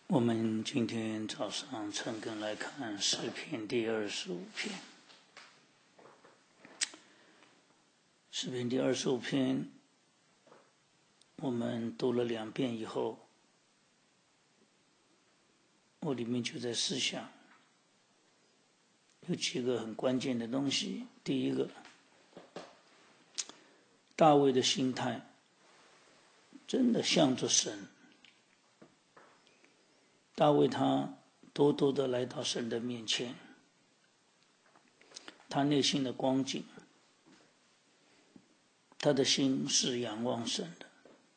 我们今天早上陈根来看诗篇第25篇。诗篇第25篇，我们读了2遍以后，我里面就在思想，有几个很关键的东西。第一个，大卫的心态真的向着神。大卫他多多的来到神的面前，他内心的光景，他的心是仰望神的，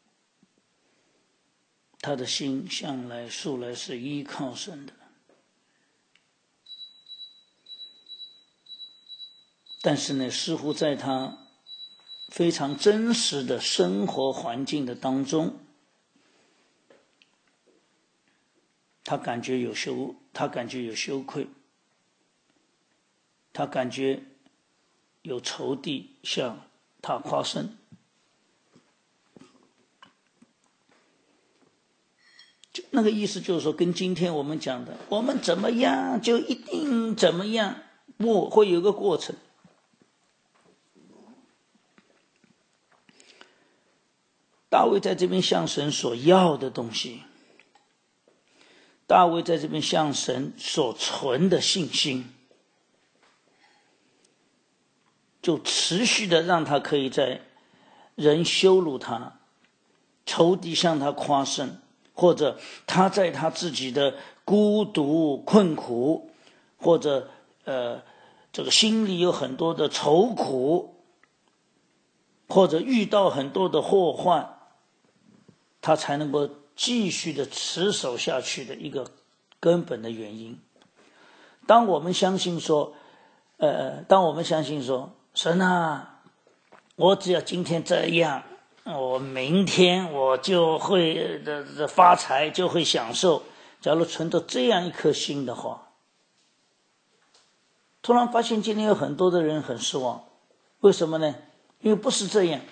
他的心向来素来是依靠神的。但是呢，似乎在他非常真实的生活环境的当中，他感觉有羞愧，他感觉有仇敌向他夸胜。那个意思就是说，跟今天我们讲的我们怎么样就一定怎么样，不会有个过程。大卫在这边向神所要的东西，大卫在这边向神所存的信心，就持续的让他可以在人羞辱他，仇敌向他夸胜，或者他在他自己的孤独困苦，或者这个心里有很多的愁苦，或者遇到很多的祸患，他才能够继续的持守下去的一个根本的原因。当我们相信说神啊，我只要今天这样，我明天我就会发财，就会享受。假如存着这样一颗心的话，突然发现今天有很多的人很失望。为什么呢？因为不是这样。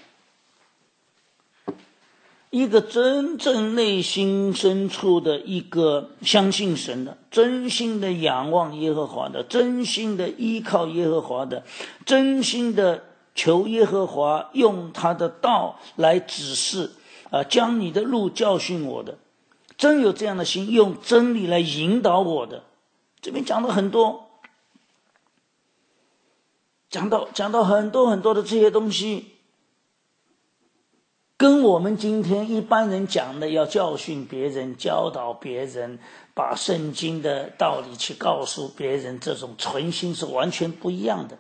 一个真正内心深处的一个相信神的，真心的仰望耶和华的，真心的依靠耶和华的，真心的求耶和华用他的道来指示，将你的路教训我的，真有这样的心，用真理来引导我的。这边讲了很多，讲到很多的这些东西，跟我们今天一般人讲的要教训别人，教导别人，把圣经的道理去告诉别人，这种存心是完全不一样的。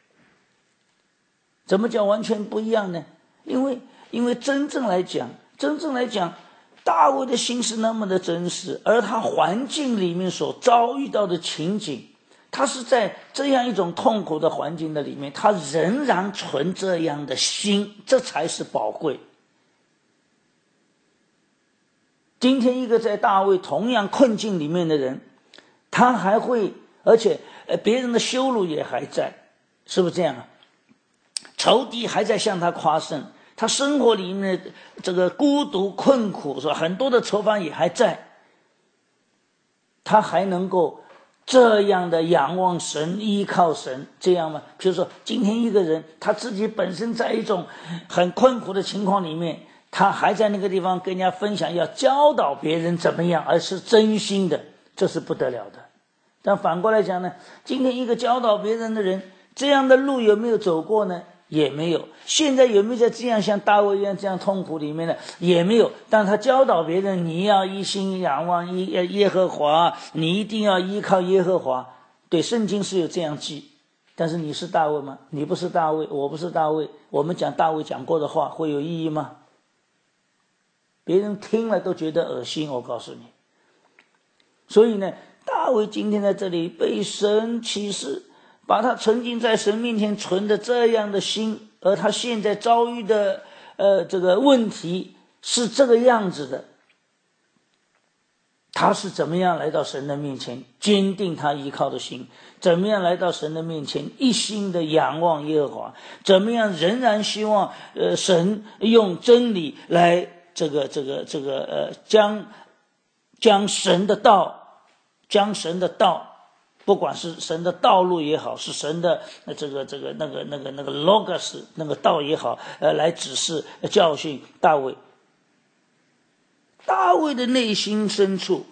怎么讲完全不一样呢？因为真正来讲，大卫的心是那么的真实，而他环境里面所遭遇到的情景，他是在这样一种痛苦的环境的里面，他仍然存这样的心，这才是宝贵。今天一个在大卫同样困境里面的人，他还会，而且别人的羞辱也还在，是不是这样啊？仇敌还在向他夸胜，他生活里面的这个孤独困苦，是吧？很多的愁烦也还在，他还能够这样的仰望神，依靠神，这样吗？比如说今天一个人他自己本身在一种很困苦的情况里面，他还在那个地方跟人家分享，要教导别人怎么样，而是真心的，这是不得了的。但反过来讲呢，今天一个教导别人的人，这样的路有没有走过呢？也没有。现在有没有在这样像大卫一样这样痛苦里面呢？也没有。但他教导别人，你要一心仰望耶和华，你一定要依靠耶和华。对，圣经是有这样记。但是你是大卫吗？你不是大卫，我不是大卫，我们讲大卫讲过的话会有意义吗？别人听了都觉得恶心，我告诉你。所以呢，大卫今天在这里被神启示，把他曾经在神面前存的这样的心，而他现在遭遇的这个问题是这个样子的。他是怎么样来到神的面前，坚定他依靠的心，怎么样来到神的面前一心的仰望耶和华，怎么样仍然希望神用真理来将将神的道，不管是神的道路也好，是神的那个 logos 那个道也好，来指示教训大卫。大卫的内心深处，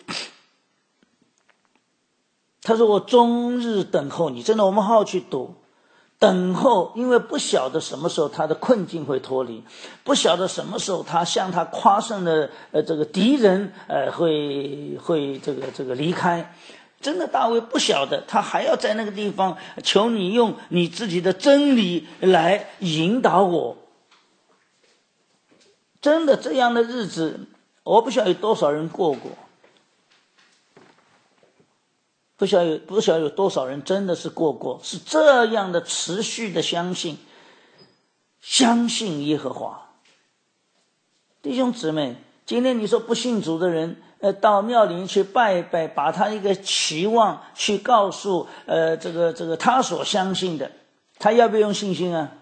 他说我终日等候你。真的，我们好好去读等候，因为不晓得什么时候他的困境会脱离，不晓得什么时候他向他夸胜的这个敌人会这个离开。真的，大卫不晓得，他还要在那个地方求你用你自己的真理来引导我。真的，这样的日子我不晓得有多少人过过，不晓得有多少人真的是过过，是这样的持续的相信耶和华。弟兄姊妹，今天你说不信主的人到庙里去拜一拜，把他一个期望去告诉这个他所相信的，他要不要用信心啊？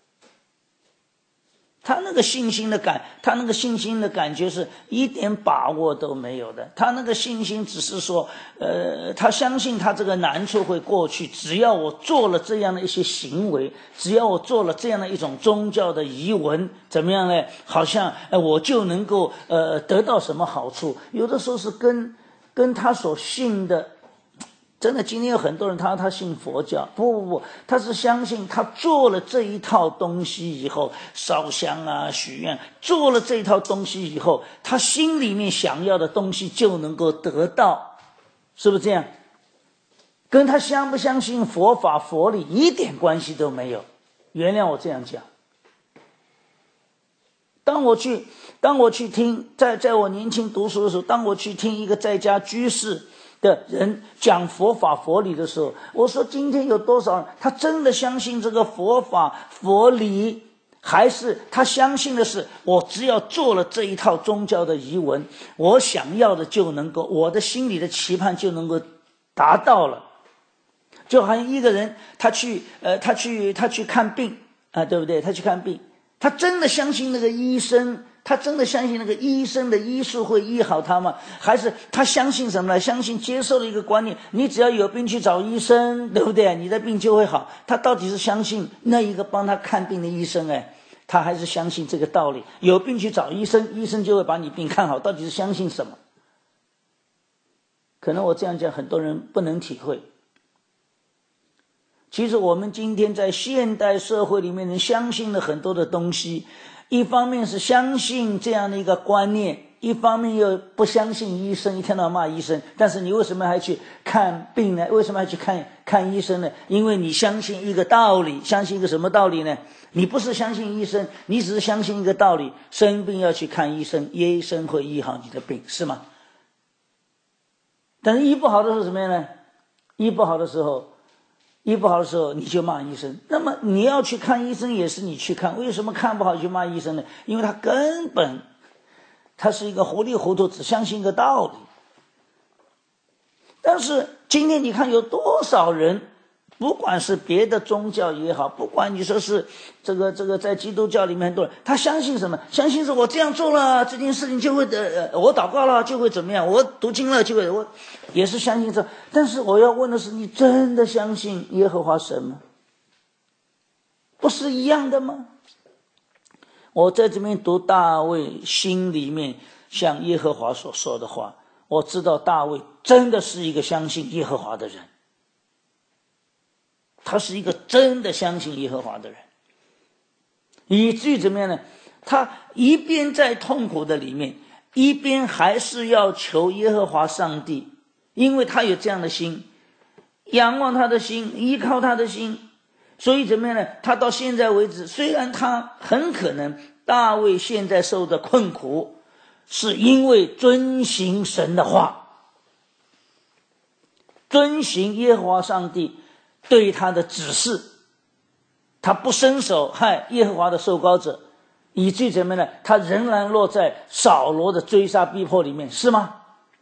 他那个信心的感觉是一点把握都没有的。他那个信心只是说他相信他这个难处会过去，只要我做了这样的一些行为，只要我做了这样的一种宗教的仪文，怎么样呢？好像我就能够得到什么好处。有的时候是跟他所信的，真的，今天有很多人他信佛教，不，他是相信他做了这一套东西以后，烧香啊许愿，做了这一套东西以后，他心里面想要的东西就能够得到，是不是这样？跟他相不相信佛法佛理一点关系都没有。原谅我这样讲。当我去听，在我年轻读书的时候，当我去听一个在家居士的人讲佛法佛理的时候，我说今天有多少人他真的相信这个佛法佛理，还是他相信的是我只要做了这一套宗教的仪文，我想要的就能够，我的心里的期盼就能够达到了。就好像一个人他去看病啊，对不对？他去看病，他真的相信那个医生，他真的相信那个医生的医术会医好他吗？还是他相信什么呢？相信接受了一个观念，你只要有病去找医生，对不对？你的病就会好。他到底是相信那一个帮他看病的医生，他还是相信这个道理，有病去找医生，医生就会把你病看好。到底是相信什么？可能我这样讲很多人不能体会。其实我们今天在现代社会里面人相信了很多的东西，一方面是相信这样的一个观念，一方面又不相信医生，一天到晚骂医生。但是你为什么还去看病呢？为什么还去看医生呢？因为你相信一个道理。相信一个什么道理呢？你不是相信医生，你只是相信一个道理，生病要去看医生，医生会医好你的病，是吗？但是医不好的时候怎么样呢？医不好的时候你就骂医生。那么你要去看医生也是你去看，为什么看不好就骂医生呢？因为他是一个糊里糊涂只相信一个道理。但是今天你看有多少人，不管是别的宗教也好，不管你说是这个在基督教里面很多人，他相信什么？相信是我这样做了这件事情就会我祷告了就会怎么样，我读经了就会，我也是相信这。但是我要问的是，你真的相信耶和华神吗？不是一样的吗？我在这边读大卫心里面向耶和华所说的话，我知道大卫真的是一个相信耶和华的人，他是一个真的相信耶和华的人，以至于怎么样呢？他一边在痛苦的里面，一边还是要求耶和华上帝，因为他有这样的心，仰望他的心，依靠他的心。所以怎么样呢？他到现在为止，虽然他很可能大卫现在受的困苦是因为遵行神的话，遵行耶和华上帝对他的指示，他不伸手害耶和华的受膏者，以至于怎么样呢？他仍然落在扫罗的追杀逼迫里面，是吗？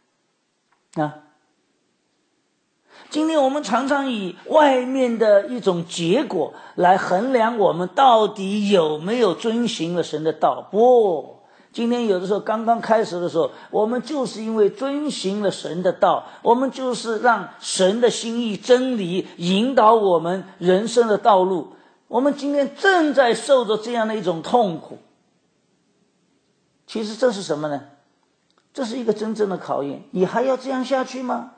今天我们常常以外面的一种结果来衡量我们到底有没有遵行了神的道。不， 今天有的时候刚刚开始的时候，我们就是因为遵行了神的道，我们就是让神的心意真理引导我们人生的道路，我们今天正在受着这样的一种痛苦。其实这是什么呢？这是一个真正的考验，你还要这样下去吗？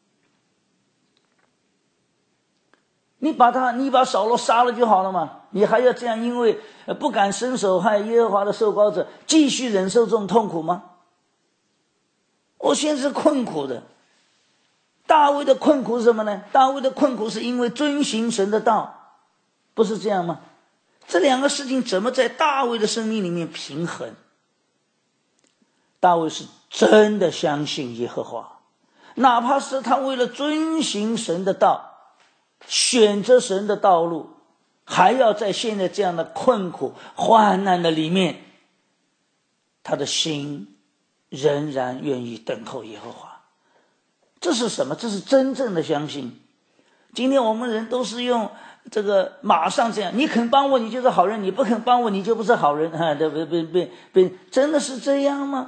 你把扫罗杀了就好了嘛，你还要这样因为不敢伸手害耶和华的受膏者继续忍受这种痛苦吗？我现在是困苦的。大卫的困苦是什么呢？大卫的困苦是因为遵行神的道，不是这样吗？这两个事情怎么在大卫的生命里面平衡？大卫是真的相信耶和华，哪怕是他为了遵行神的道选择神的道路，还要在现在这样的困苦患难的里面，他的心仍然愿意等候耶和华。这是什么？这是真正的相信。今天我们人都是用这个马上这样，你肯帮我你就是好人，你不肯帮我你就不是好人，真的是这样吗？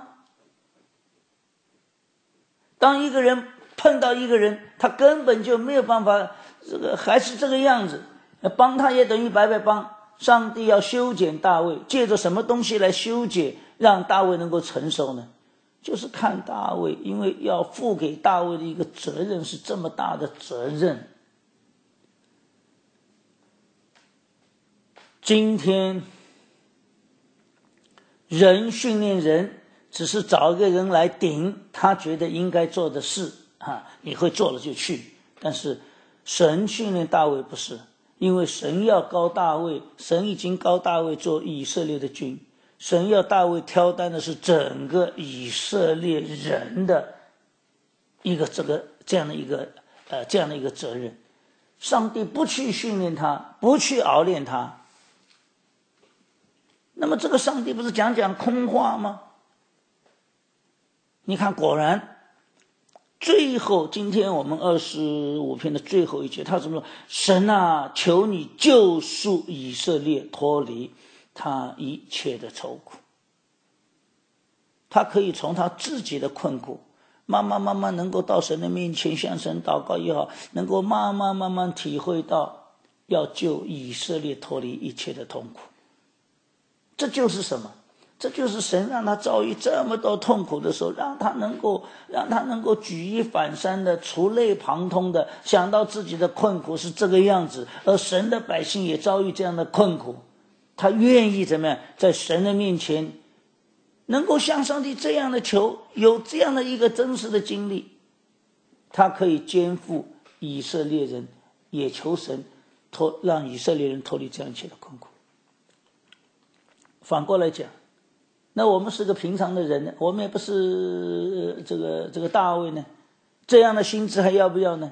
当一个人碰到一个人，他根本就没有办法，还是这个样子，帮他也等于白白帮。上帝要修剪大卫，借着什么东西来修剪，让大卫能够成熟呢？就是看大卫，因为要付给大卫的一个责任是这么大的责任。今天人训练人只是找一个人来顶他觉得应该做的事你会做了就去。但是神训练大卫不是，因为神要膏大卫，神已经膏大卫做以色列的君，神要大卫挑担的是整个以色列人的一个这样的一个责任。上帝不去训练他，不去熬练他，那么这个上帝不是讲空话吗？你看，果然最后今天我们25篇的最后一节，他怎么说？神啊，求你救赎以色列，脱离他一切的愁苦。他可以从他自己的困苦慢慢能够到神的面前向神祷告也好，能够慢慢体会到要救以色列脱离一切的痛苦。这就是什么？这就是神让他遭遇这么多痛苦的时候，让他能够举一反三的触类旁通的想到自己的困苦是这个样子，而神的百姓也遭遇这样的困苦，他愿意怎么样在神的面前能够向上帝这样的求，有这样的一个真实的经历，他可以肩负以色列人，也求神让以色列人脱离这样一切的困苦。反过来讲，那我们是个平常的人呢，我们也不是这个大卫呢，这样的心智还要不要呢？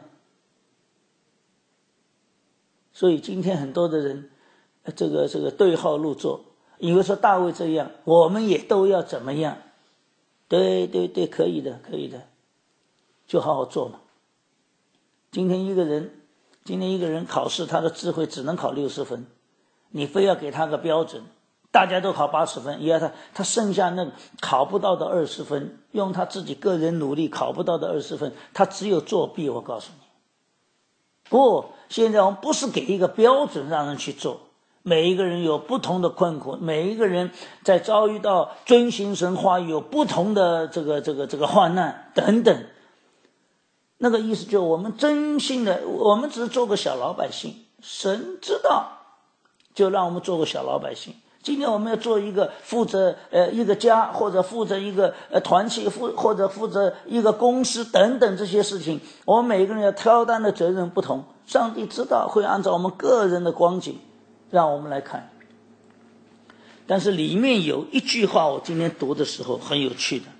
所以今天很多的人这个对号入座，以为说大卫这样我们也都要怎么样。对，可以的，就好好做嘛。今天一个人考试，他的智慧只能考60分，你非要给他个标准，大家都考80分，也要他剩下那考不到的20分，用他自己个人努力考不到的20分，他只有作弊。我告诉你，不，现在我们不是给一个标准让人去做，每一个人有不同的困苦，每一个人在遭遇到遵行神话语有不同的这个患难等等。那个意思就是我们真心的，我们只是做个小老百姓，神知道，就让我们做个小老百姓。今天我们要做一个负责一个家，或者负责一个团体，或者负责一个公司等等这些事情，我们每个人要挑担的责任不同，上帝知道，会按照我们个人的光景让我们来看。但是里面有一句话我今天读的时候很有趣的，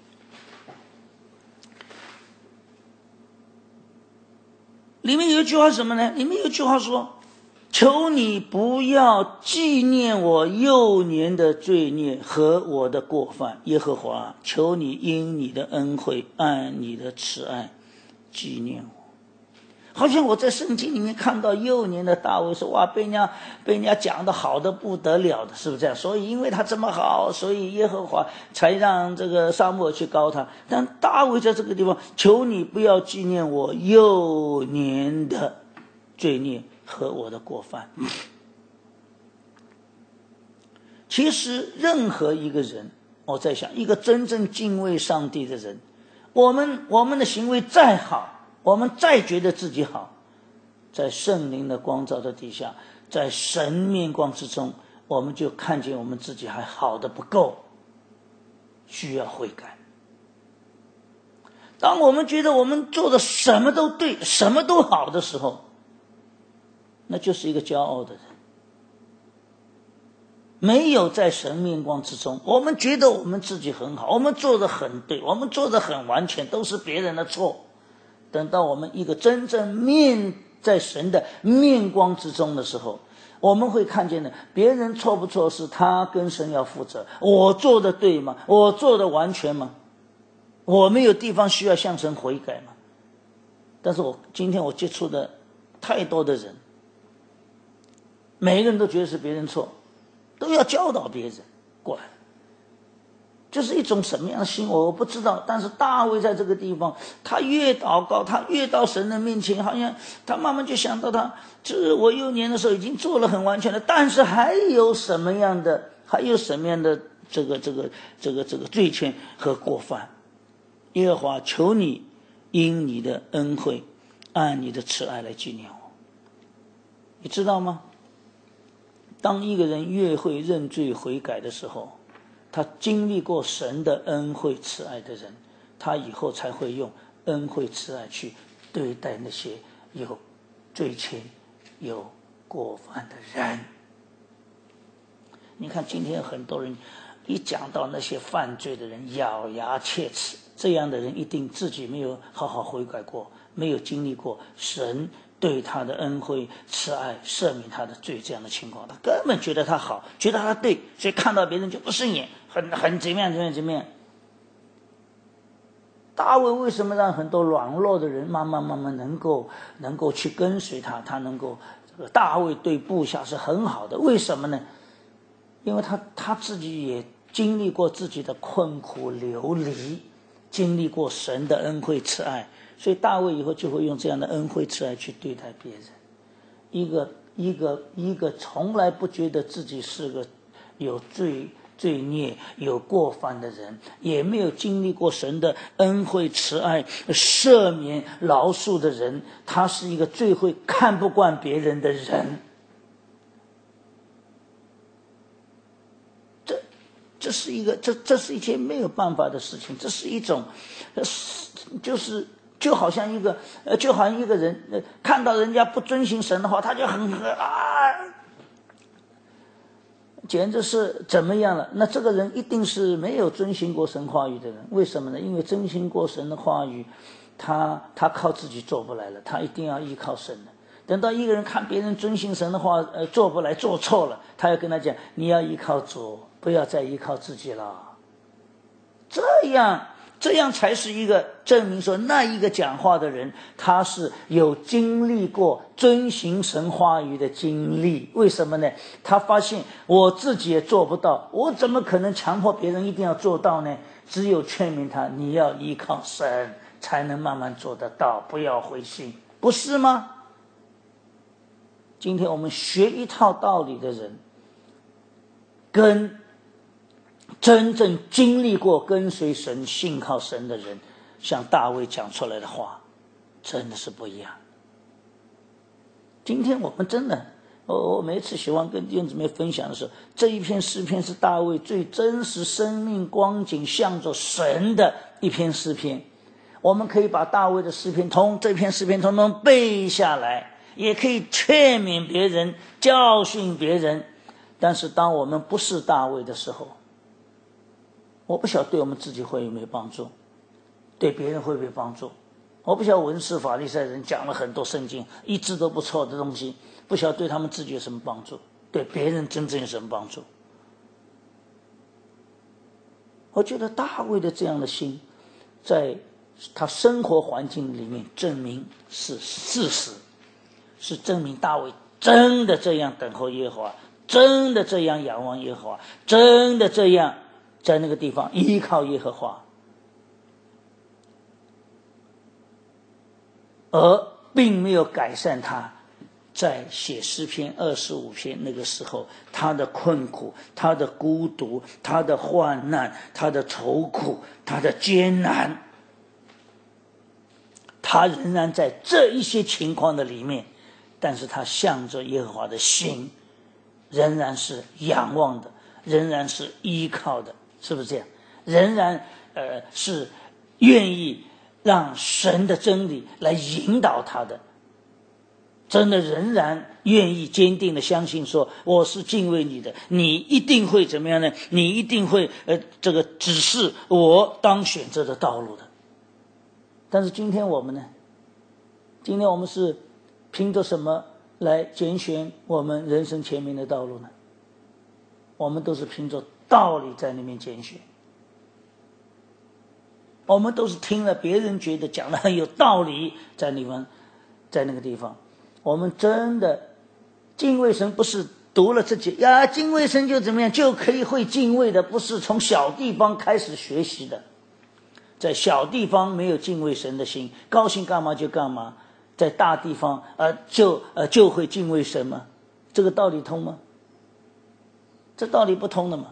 里面有一句话是什么呢？里面有一句话说，求你不要纪念我幼年的罪孽和我的过犯，耶和华，求你因你的恩惠按你的慈爱纪念我。 好像我在圣经里面看到幼年的大卫说，哇，被人家讲的好的不得了的，是不是这样？所以因为他这么好，所以耶和华才让这个撒母耳去膏他。但大卫在这个地方，求你不要纪念我幼年的罪孽和我的过犯。其实任何一个人，我在想，一个真正敬畏上帝的人，我们的行为再好，我们再觉得自己好，在圣灵的光照的底下，在神面光之中，我们就看见我们自己还好的不够，需要悔改。当我们觉得我们做的什么都对，什么都好的时候，那就是一个骄傲的人，没有在神面光之中，我们觉得我们自己很好，我们做的很对，我们做的很完全，都是别人的错。等到我们一个真正在神的面光之中的时候，我们会看见的，别人错不错是他跟神要负责，我做的对吗？我做的完全吗？我没有地方需要向神悔改吗？但是今天我接触的太多的人，每一个人都觉得是别人错，都要教导别人过来，就是一种什么样的心我不知道。但是大卫在这个地方，他越祷告，他越到神的面前，好像他慢慢就想到就是我幼年的时候已经做了很完全的，但是还有什么样的这个罪愆和过犯。耶和华，求你因你的恩惠按你的慈爱来纪念我。你知道吗？当一个人越会认罪悔改的时候，他经历过神的恩惠慈爱的人，他以后才会用恩惠慈爱去对待那些有罪愆有过犯的人。你看今天很多人一讲到那些犯罪的人咬牙切齿，这样的人一定自己没有好好悔改过，没有经历过神对他的恩惠慈爱赦免他的罪，这样的情况他根本觉得他好，觉得他对，所以看到别人就不顺眼，很怎么样。大卫为什么让很多软弱的人慢慢能够去跟随他，他能够大卫对部下是很好的，为什么呢？因为他自己也经历过自己的困苦流离，经历过神的恩惠慈爱，所以大卫以后就会用这样的恩惠慈爱去对待别人。一个从来不觉得自己是个有罪孽有过犯的人，也没有经历过神的恩惠慈爱赦免饶恕的人，他是一个最会看不惯别人的人。这是一件没有办法的事情，这是一种就好像一个人看到人家不遵行神的话，他就简直是怎么样了。那这个人一定是没有遵行过神话语的人。为什么呢？因为遵行过神的话语，他靠自己做不来了，他一定要依靠神的。等到一个人看别人遵行神的话做不来，做错了，他要跟他讲，你要依靠主，不要再依靠自己了。这样才是一个证明说，那一个讲话的人他是有经历过遵行神话语的经历。为什么呢？他发现我自己也做不到，我怎么可能强迫别人一定要做到呢？只有劝勉他，你要依靠神才能慢慢做得到，不要灰心，不是吗？今天我们学一套道理的人，跟真正经历过跟随神信靠神的人，像大卫讲出来的话真的是不一样。今天我们真的我每次喜欢跟弟兄姊妹分享的时候，这一篇诗篇是大卫最真实生命光景向着神的一篇诗篇。我们可以把大卫的诗篇这篇诗篇统统背下来，也可以劝勉别人教训别人。但是当我们不是大卫的时候，我不晓得对我们自己会有没有帮助，对别人会不会帮助。我不晓得文士法利赛人讲了很多圣经一字都不错的东西，不晓得对他们自己有什么帮助，对别人真正有什么帮助。我觉得大卫的这样的心，在他生活环境里面证明是事实，是证明大卫真的这样等候耶和华，真的这样仰望耶和华，真的这样在那个地方依靠耶和华，而并没有改善他在写诗篇25篇那个时候他的困苦，他的孤独，他的患难，他的愁苦，他的艰难。他仍然在这一些情况的里面，但是他向着耶和华的心仍然是仰望的，仍然是依靠的，是不是这样？仍然是愿意让神的真理来引导他的，真的仍然愿意坚定的相信说，我是敬畏你的，你一定会怎么样呢？你一定会这个指示我当选择的道路的。但是今天我们呢？今天我们是凭着什么来拣选我们人生前面的道路呢？我们都是凭着道理在那边拣选，我们都是听了别人觉得讲得很有道理，在那个地方，我们真的敬畏神，不是读了这几呀敬畏神就怎么样就可以会敬畏的，不是从小地方开始学习的。在小地方没有敬畏神的心，高兴干嘛就干嘛，在大地方就会敬畏神吗？这个道理通吗？这道理不通的嘛。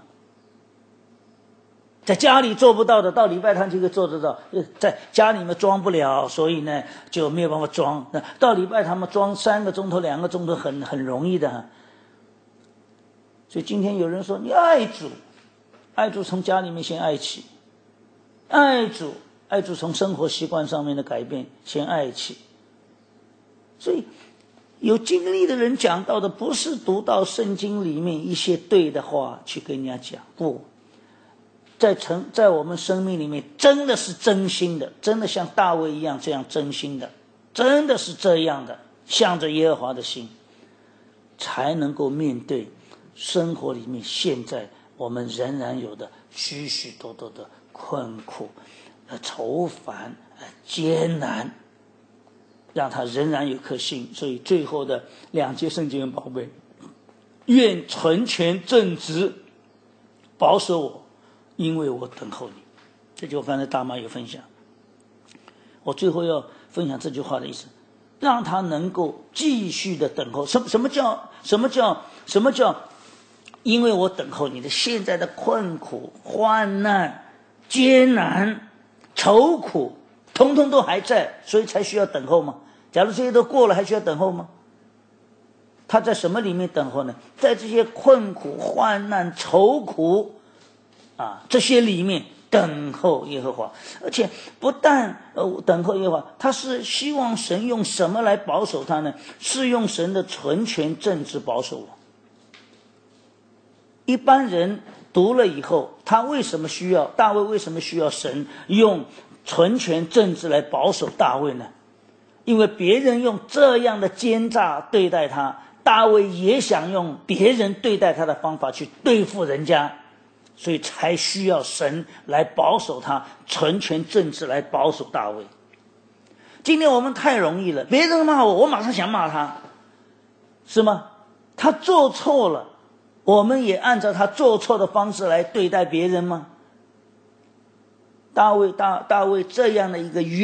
在家里做不到的，到礼拜堂就可以做得到，在家里面装不了，所以呢就没有办法装。到礼拜堂嘛，装3个钟头2个钟头很容易的。所以今天有人说你爱主从家里面先爱起，爱主从生活习惯上面的改变先爱起。所以有经历的人讲到的不是读到圣经里面一些对的话去跟人家讲，不，在我们生命里面真的是真心的，真的像大卫一样这样真心的，真的是这样的向着耶和华的心，才能够面对生活里面现在我们仍然有的许许多多的困苦、愁烦、艰难，让他仍然有颗心。所以最后的2节圣经宝贝，愿纯全正直保守我，因为我等候你。这句话放在大妈有分享。我最后要分享这句话的意思，让他能够继续的等候。什么叫因为我等候你的现在的困苦、患难、艰难、愁苦通通都还在，所以才需要等候吗？假如这些都过了还需要等候吗？他在什么里面等候呢？在这些困苦、患难、愁苦这些里面等候耶和华。而且不但等候耶和华，他是希望神用什么来保守他呢？是用神的纯全正直保守我。一般人读了以后，大卫为什么需要神用纯全正直来保守大卫呢？因为别人用这样的奸诈对待他，大卫也想用别人对待他的方法去对付人家，所以才需要神来保守他，纯全正直来保守大卫。今天我们太容易了，别人骂我马上想骂他，是吗？他做错了，我们也按照他做错的方式来对待别人吗？大卫这样的一个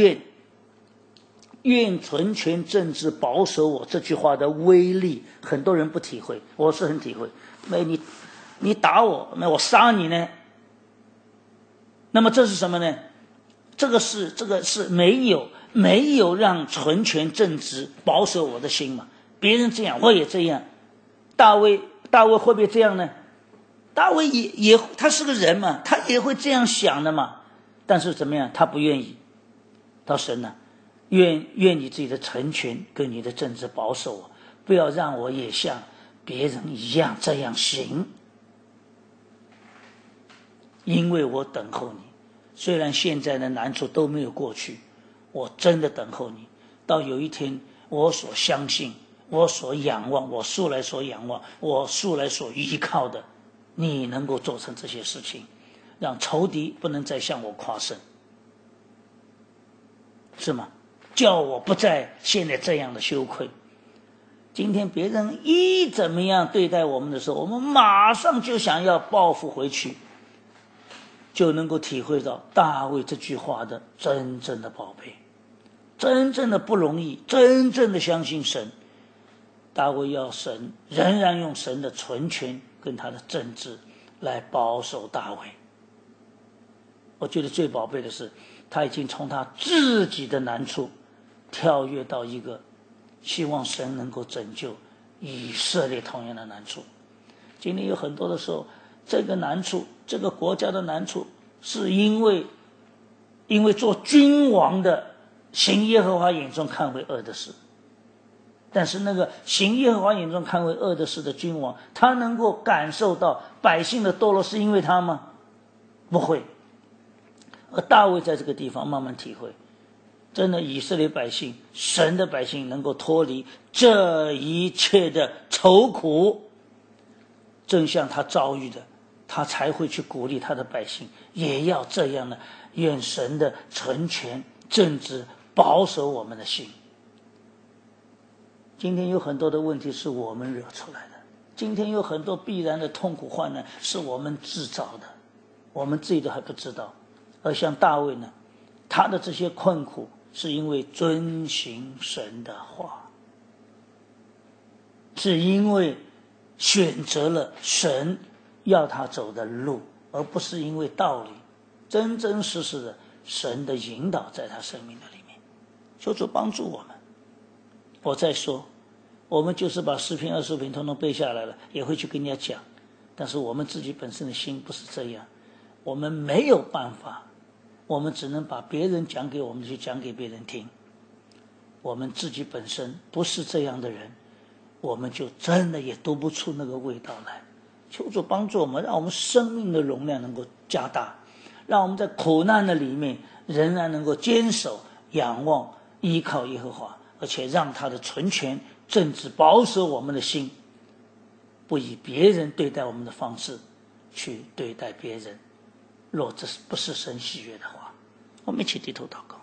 愿纯全正直保守我这句话的威力，很多人不体会，我是很体会。你打我，那我杀你呢？那么这是什么呢？这个是没有让纯全正直保守我的心嘛？别人这样我也这样。大卫会不会这样呢？大卫也他是个人嘛，他也会这样想的嘛。但是怎么样？他不愿意。他说神愿你自己的成全跟你的正直保守我，不要让我也像别人一样这样行。因为我等候你，虽然现在的难处都没有过去，我真的等候你，到有一天我所相信，我所仰望，我素来所仰望，我素来所依靠的，你能够做成这些事情，让仇敌不能再向我夸胜。 是吗？叫我不再现在这样的羞愧。今天别人一怎么样对待我们的时候，我们马上就想要报复回去，就能够体会到大卫这句话的真正的宝贝，真正的不容易，真正的相信神。大卫要神仍然用神的纯全跟他的正直来保守大卫。我觉得最宝贝的是，他已经从他自己的难处跳跃到一个希望神能够拯救以色列同样的难处。今天有很多的时候，这个难处，这个国家的难处，是因为做君王的行耶和华眼中看为恶的事。但是那个行耶和华眼中看为恶的事的君王，他能够感受到百姓的堕落是因为他吗？不会。而大卫在这个地方慢慢体会，真的以色列百姓，神的百姓能够脱离这一切的愁苦，正像他遭遇的，他才会去鼓励他的百姓也要这样的，愿神的纯全正直保守我们的心。今天有很多的问题是我们惹出来的，今天有很多必然的痛苦患难是我们制造的，我们自己都还不知道。而像大卫呢，他的这些困苦是因为遵行神的话，是因为选择了神要他走的路，而不是因为道理，真真实实的神的引导在他生命的里面。求主帮助我们。我再说，我们就是把10篇20篇统统背下来了，也会去跟人家讲，但是我们自己本身的心不是这样，我们没有办法，我们只能把别人讲给我们去讲给别人听。我们自己本身不是这样的人，我们就真的也读不出那个味道来。求主帮助我们，让我们生命的容量能够加大，让我们在苦难的里面仍然能够坚守仰望依靠耶和华，而且让他的纯全正直保守我们的心，不以别人对待我们的方式去对待别人。若这不是神喜悦的话，我们一起低头祷告。